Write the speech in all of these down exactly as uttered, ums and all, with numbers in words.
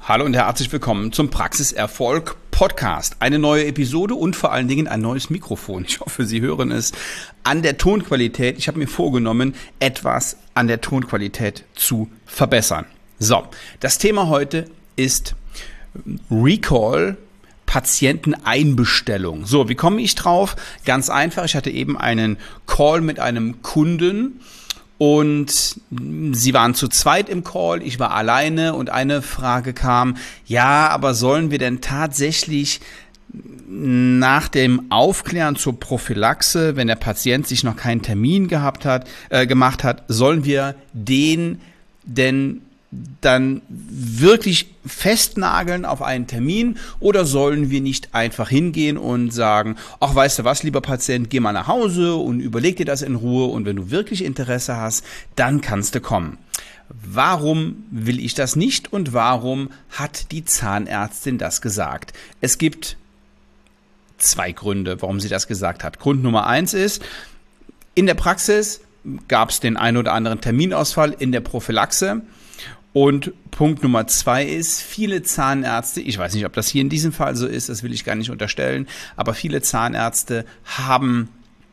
Hallo und herzlich willkommen zum Praxiserfolg Podcast. Eine neue Episode und vor allen Dingen ein neues Mikrofon. Ich hoffe, Sie hören es an der Tonqualität. Ich habe mir vorgenommen, etwas an der Tonqualität zu verbessern. So, das Thema heute ist Recall, Patienteneinbestellung. So, wie komme ich drauf? Ganz einfach, ich hatte eben einen Call mit einem Kunden. Und sie waren zu zweit im Call, ich war alleine und eine Frage kam, ja, aber sollen wir denn tatsächlich nach dem Aufklären zur Prophylaxe, wenn der Patient sich noch keinen Termin gehabt hat, äh, gemacht hat, sollen wir den denn dann wirklich festnageln auf einen Termin oder sollen wir nicht einfach hingehen und sagen, ach, weißt du was, lieber Patient, geh mal nach Hause und überleg dir das in Ruhe und wenn du wirklich Interesse hast, dann kannst du kommen. Warum will ich das nicht und warum hat die Zahnärztin das gesagt? Es gibt zwei Gründe, warum sie das gesagt hat. Grund Nummer eins ist, in der Praxis gab es den einen oder anderen Terminausfall in der Prophylaxe. Und Punkt Nummer zwei ist, viele Zahnärzte, ich weiß nicht, ob das hier in diesem Fall so ist, das will ich gar nicht unterstellen, aber viele Zahnärzte haben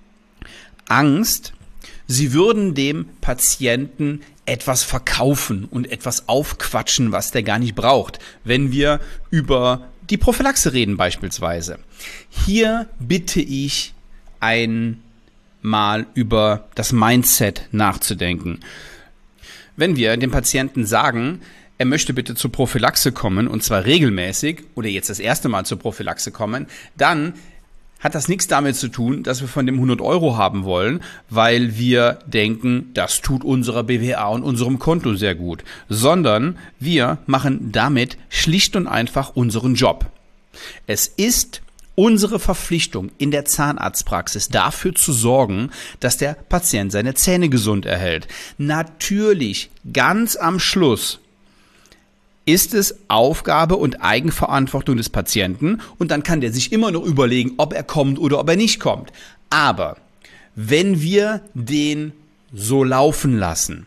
Angst, sie würden dem Patienten etwas verkaufen und etwas aufquatschen, was der gar nicht braucht, wenn wir über die Prophylaxe reden beispielsweise. Hier bitte ich einmal über das Mindset nachzudenken. Wenn wir dem Patienten sagen, er möchte bitte zur Prophylaxe kommen und zwar regelmäßig oder jetzt das erste Mal zur Prophylaxe kommen, dann hat das nichts damit zu tun, dass wir von dem hundert Euro haben wollen, weil wir denken, das tut unserer B W A und unserem Konto sehr gut, sondern wir machen damit schlicht und einfach unseren Job. Es ist unsere Verpflichtung in der Zahnarztpraxis dafür zu sorgen, dass der Patient seine Zähne gesund erhält. Natürlich, ganz am Schluss ist es Aufgabe und Eigenverantwortung des Patienten und dann kann der sich immer noch überlegen, ob er kommt oder ob er nicht kommt. Aber wenn wir den so laufen lassen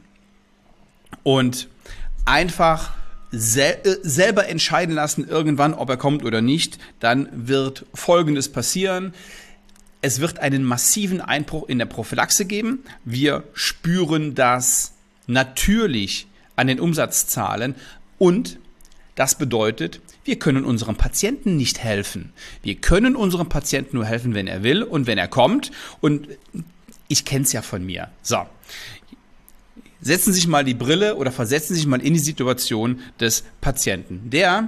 und einfach Sel- selber entscheiden lassen irgendwann, ob er kommt oder nicht, dann wird Folgendes passieren. Es wird einen massiven Einbruch in der Prophylaxe geben. Wir spüren das natürlich an den Umsatzzahlen und das bedeutet, wir können unserem Patienten nicht helfen. Wir können unserem Patienten nur helfen, wenn er will und wenn er kommt und ich kenne es ja von mir. So. Setzen Sie sich mal die Brille oder versetzen Sie sich mal in die Situation des Patienten. Der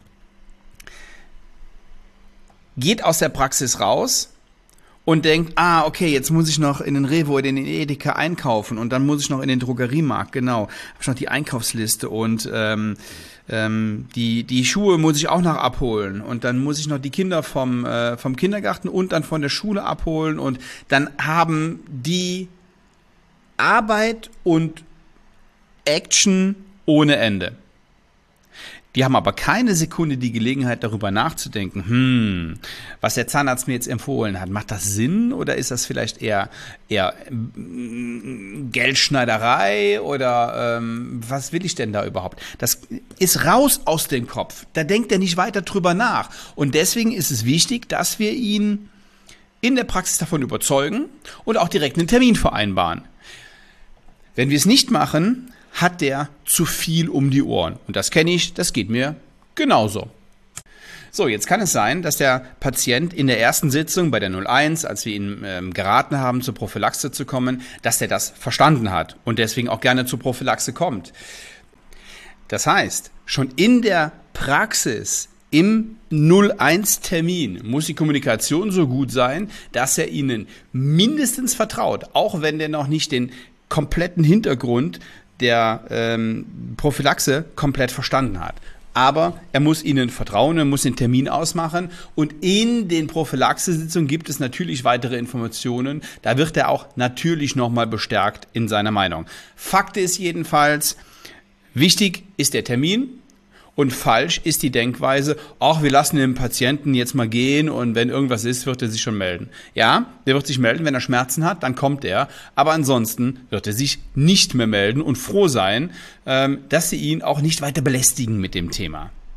geht aus der Praxis raus und denkt, ah, okay, jetzt muss ich noch in den Rewe oder in den Edeka einkaufen und dann muss ich noch in den Drogeriemarkt, genau, habe ich noch die Einkaufsliste und ähm, ähm, die die Schuhe muss ich auch noch abholen und dann muss ich noch die Kinder vom äh, vom Kindergarten und dann von der Schule abholen und dann haben die Arbeit und Action ohne Ende. Die haben aber keine Sekunde die Gelegenheit, darüber nachzudenken, hm, was der Zahnarzt mir jetzt empfohlen hat, macht das Sinn oder ist das vielleicht eher, eher Geldschneiderei oder ähm, was will ich denn da überhaupt? Das ist raus aus dem Kopf. Da denkt er nicht weiter drüber nach. Und deswegen ist es wichtig, dass wir ihn in der Praxis davon überzeugen und auch direkt einen Termin vereinbaren. Wenn wir es nicht machen, hat der zu viel um die Ohren. Und das kenne ich, das geht mir genauso. So, jetzt kann es sein, dass der Patient in der ersten Sitzung bei der null eins, als wir ihn ähm, geraten haben, zur Prophylaxe zu kommen, dass der das verstanden hat und deswegen auch gerne zur Prophylaxe kommt. Das heißt, schon in der Praxis im null eins Termin muss die Kommunikation so gut sein, dass er Ihnen mindestens vertraut, auch wenn der noch nicht den kompletten Hintergrund der ähm, Prophylaxe komplett verstanden hat. Aber er muss Ihnen vertrauen, er muss den Termin ausmachen und in den Prophylaxe-Sitzungen gibt es natürlich weitere Informationen. Da wird er auch natürlich nochmal bestärkt in seiner Meinung. Fakt ist jedenfalls, wichtig ist der Termin und falsch ist die Denkweise, ach, wir lassen den Patienten jetzt mal gehen und wenn irgendwas ist, wird er sich schon melden. Ja, der wird sich melden, wenn er Schmerzen hat, dann kommt er, aber ansonsten wird er sich nicht mehr melden und froh sein, dass Sie ihn auch nicht weiter belästigen mit dem Thema.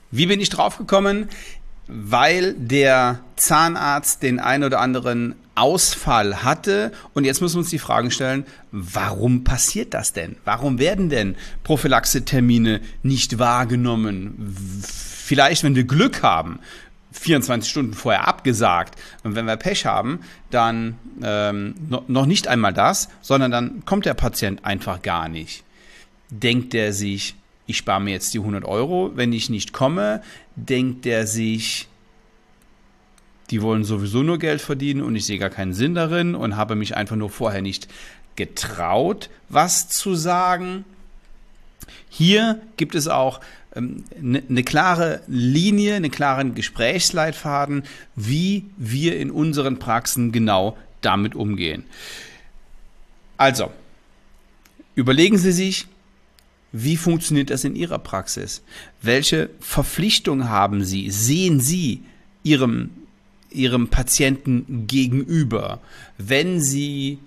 Wie bin ich drauf gekommen? Weil der Zahnarzt den ein oder anderen Ausfall hatte. Und jetzt müssen wir uns die Fragen stellen, warum passiert das denn? Warum werden denn Prophylaxe-Termine nicht wahrgenommen? Vielleicht, wenn wir Glück haben, vierundzwanzig Stunden vorher abgesagt. Und wenn wir Pech haben, dann ähm, noch nicht einmal das, sondern dann kommt der Patient einfach gar nicht. Denkt er sich, ich spare mir jetzt die hundert Euro, wenn ich nicht komme, denkt er sich, die wollen sowieso nur Geld verdienen und ich sehe gar keinen Sinn darin und habe mich einfach nur vorher nicht getraut, was zu sagen. Hier gibt es auch ähm, eine, eine klare Linie, einen klaren Gesprächsleitfaden, wie wir in unseren Praxen genau damit umgehen. Also, überlegen Sie sich, wie funktioniert das in Ihrer Praxis? Welche Verpflichtung haben Sie? Sehen Sie Ihrem, Ihrem Patienten gegenüber, wenn Sie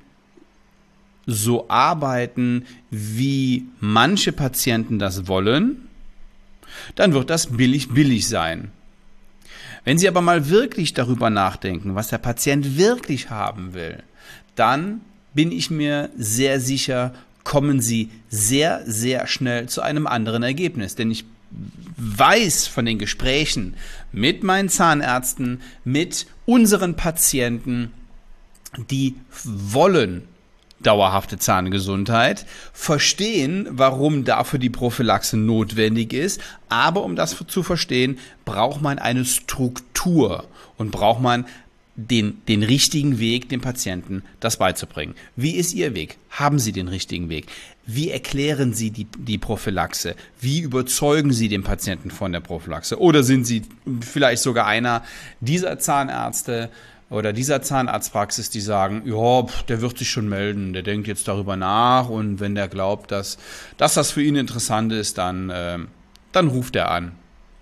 so arbeiten, wie manche Patienten das wollen? Dann wird das billig, billig sein. Wenn Sie aber mal wirklich darüber nachdenken, was der Patient wirklich haben will, dann bin ich mir sehr sicher, kommen Sie sehr, sehr schnell zu einem anderen Ergebnis. Denn ich weiß von den Gesprächen mit meinen Zahnärzten, mit unseren Patienten, die wollen dauerhafte Zahngesundheit, verstehen, warum dafür die Prophylaxe notwendig ist. Aber um das zu verstehen, braucht man eine Struktur und braucht man Den, den richtigen Weg, dem Patienten das beizubringen. Wie ist Ihr Weg? Haben Sie den richtigen Weg? Wie erklären Sie die, die Prophylaxe? Wie überzeugen Sie den Patienten von der Prophylaxe? Oder sind Sie vielleicht sogar einer dieser Zahnärzte oder dieser Zahnarztpraxis, die sagen, ja, der wird sich schon melden, der denkt jetzt darüber nach und wenn der glaubt, dass, dass das für ihn interessant ist, dann, äh, dann ruft er an.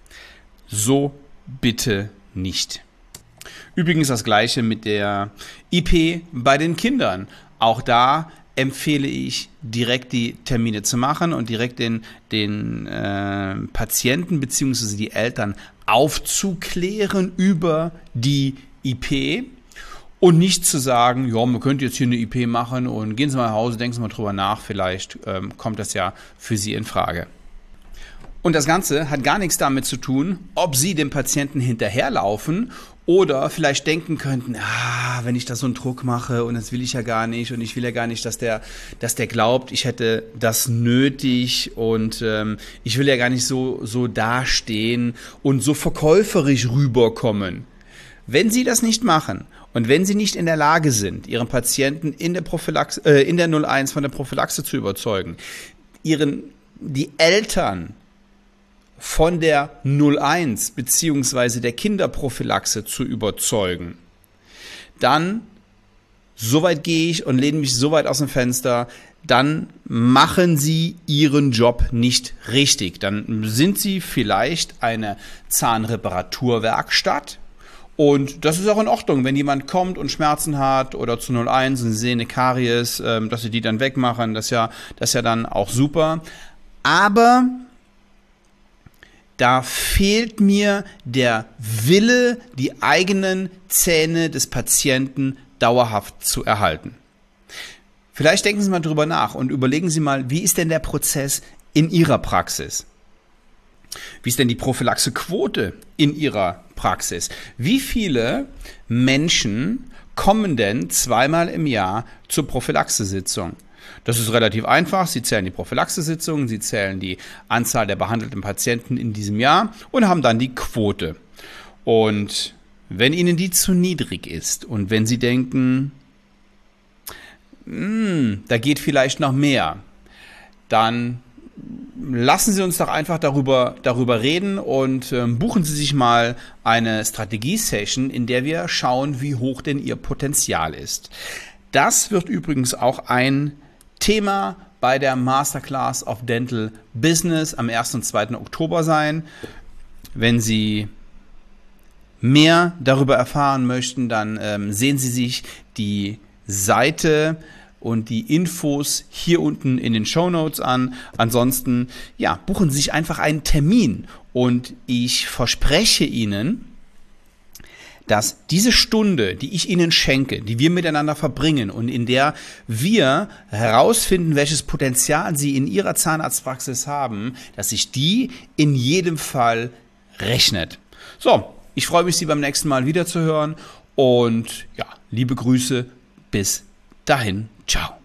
So bitte nicht. Übrigens das Gleiche mit der I P bei den Kindern. Auch da empfehle ich, direkt die Termine zu machen und direkt den, den äh, Patienten bzw. die Eltern aufzuklären über die I P und nicht zu sagen, ja, man könnte jetzt hier eine I P machen und gehen Sie mal nach Hause, denken Sie mal drüber nach, vielleicht ähm, kommt das ja für Sie in Frage. Und das Ganze hat gar nichts damit zu tun, ob Sie dem Patienten hinterherlaufen oder vielleicht denken könnten, ah, wenn ich da so einen Druck mache und das will ich ja gar nicht und ich will ja gar nicht, dass der, dass der glaubt, ich hätte das nötig und ähm, ich will ja gar nicht so, so dastehen und so verkäuferisch rüberkommen. Wenn Sie das nicht machen und wenn Sie nicht in der Lage sind, Ihren Patienten in der Prophylaxe, äh, in der null eins von der Prophylaxe zu überzeugen, Ihren, die Eltern von der null eins beziehungsweise der Kinderprophylaxe zu überzeugen, dann, soweit gehe ich und lehne mich so weit aus dem Fenster, dann machen Sie Ihren Job nicht richtig. Dann sind Sie vielleicht eine Zahnreparaturwerkstatt und das ist auch in Ordnung, wenn jemand kommt und Schmerzen hat oder zu null eins und Sie sehen eine Karies, dass Sie die dann wegmachen, das ist ja, das ist ja dann auch super. Aber da fehlt mir der Wille, die eigenen Zähne des Patienten dauerhaft zu erhalten. Vielleicht denken Sie mal drüber nach und überlegen Sie mal, wie ist denn der Prozess in Ihrer Praxis? Wie ist denn die Prophylaxequote in Ihrer Praxis? Wie viele Menschen kommen denn zweimal im Jahr zur Prophylaxesitzung? Das ist relativ einfach. Sie zählen die Prophylaxesitzungen, Sie zählen die Anzahl der behandelten Patienten in diesem Jahr und haben dann die Quote. Und wenn Ihnen die zu niedrig ist und wenn Sie denken, da geht vielleicht noch mehr, dann lassen Sie uns doch einfach darüber, darüber reden und äh, buchen Sie sich mal eine Strategie-Session, in der wir schauen, wie hoch denn Ihr Potenzial ist. Das wird übrigens auch ein Thema bei der Masterclass of Dental Business am ersten und zweiten Oktober sein. Wenn Sie mehr darüber erfahren möchten, dann ähm, sehen Sie sich die Seite und die Infos hier unten in den Shownotes an. Ansonsten, ja, buchen Sie sich einfach einen Termin Und ich verspreche Ihnen, dass diese Stunde, die ich Ihnen schenke, die wir miteinander verbringen und in der wir herausfinden, welches Potenzial Sie in Ihrer Zahnarztpraxis haben, dass sich die in jedem Fall rechnet. So, ich freue mich, Sie beim nächsten Mal wiederzuhören und ja, liebe Grüße, bis dahin, ciao.